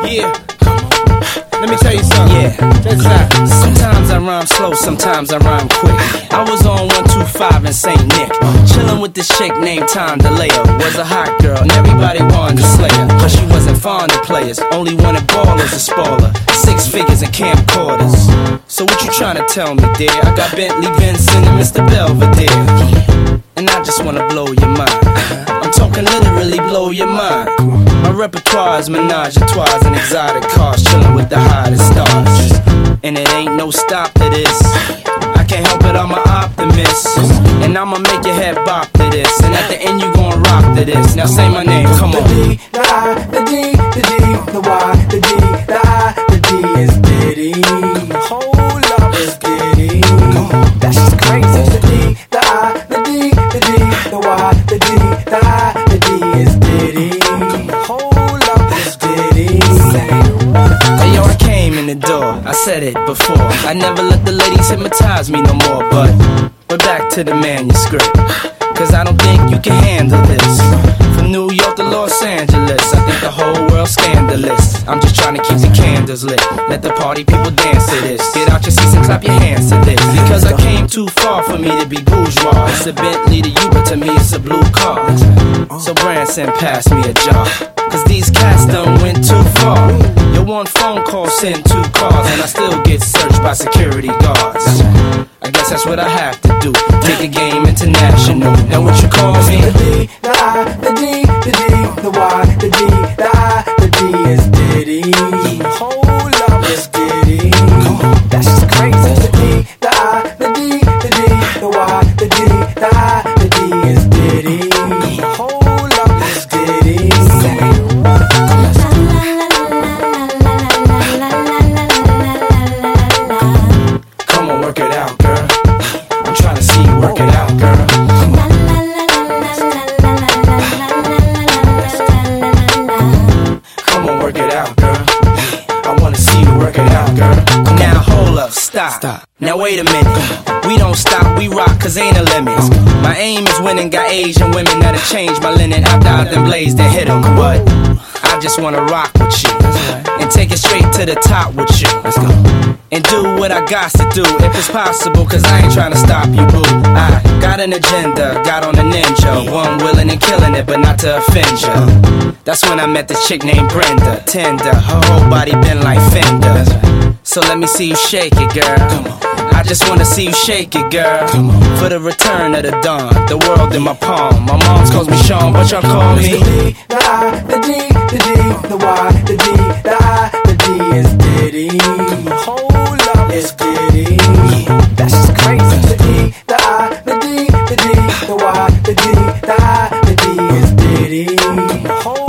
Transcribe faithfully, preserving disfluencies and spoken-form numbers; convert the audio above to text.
Yeah, let me tell you something. Yeah, check this out. Sometimes I rhyme slow, sometimes I rhyme quick. I was on one two five in Saint Nick, chillin' with this chick named Tom DeLeo. Was a hot girl, and everybody wanted to slay her, but she wasn't fond of players, only wanted ballers to spoil her. Six figures and camcorders. So what you tryna tell me, dear? I got Bentley, Benson, and Mister Belvedere, and I just wanna blow your mind. I'm talking literally blow your mind. My repertoire is menage a trois and exotic cars, chillin' with the hottest stars. And it ain't no stop to this. I can't help it, I'm an optimist, and I'ma make your head bop to this. And at the end you gon' rock to this. Now say my name, come on. The D, the I, the D, the D, the Y, the D, the I, the D is Diddy. Hold up, it's Diddy. That's just crazy. The D, the I, the D, the D, the Y, the D, the I, the D is Diddy. Hold up, it's Diddy. Hey yo, I came in the door, I said it before. I never let the ladies hypnotize me no more, but we're back to the manuscript, cause I don't think you can handle this. From New York to Los Angeles, I think the whole world's scandalous. I'm just trying to keep the candles lit, let the party people dance to this. Get out your seats and clap your hands to this, because I came too far for me to be bourgeois. It's a Bentley to you, but to me it's a blue car. So Branson, pass me a jar, cause these cats done went too far. Your one phone call sent two cars, and I still get searched by security guards. I guess that's what I have to do, take the game international. Now what you call me? The D, the I, the D, the D, the Y, the D, the I, the D is Diddy. Hold up, it's Diddy. That's just crazy. The D, the I, the D, the D, the Y, the D, the I, the D is Diddy. Hold up, it's Diddy. Come on, work it out, girl. I'm trying to see you work it out, girl. Come on. Come on, work it out, girl. I wanna see you work it out, girl. Now hold up, stop. Stop. Now wait a minute. We don't stop, we rock, cause ain't a limit. My aim is winning, got Asian women that'll change my linen after I done blazed and hit 'em. But I just wanna rock with you and take it straight to the top with you. Let's go. And do what I got to do, if it's possible, cause I ain't trying to stop you, boo. I got an agenda, got on a ninja, one willing and killing it, but not to offend ya. That's when I met this chick named Brenda, tender, her whole body been like Fender. So let me see you shake it, girl. Come on. I just wanna see you shake it, girl. Come on. For the return of the dawn, the world in my palm. My mom's calls me Sean, but y'all call me The D, the I, the D, the D, the Y, the D, the I, the D is Diddy. Hold up, it's Diddy. That's just crazy. The D, the I, the D, the D, the Y, the D, the I, the D is Diddy. Hold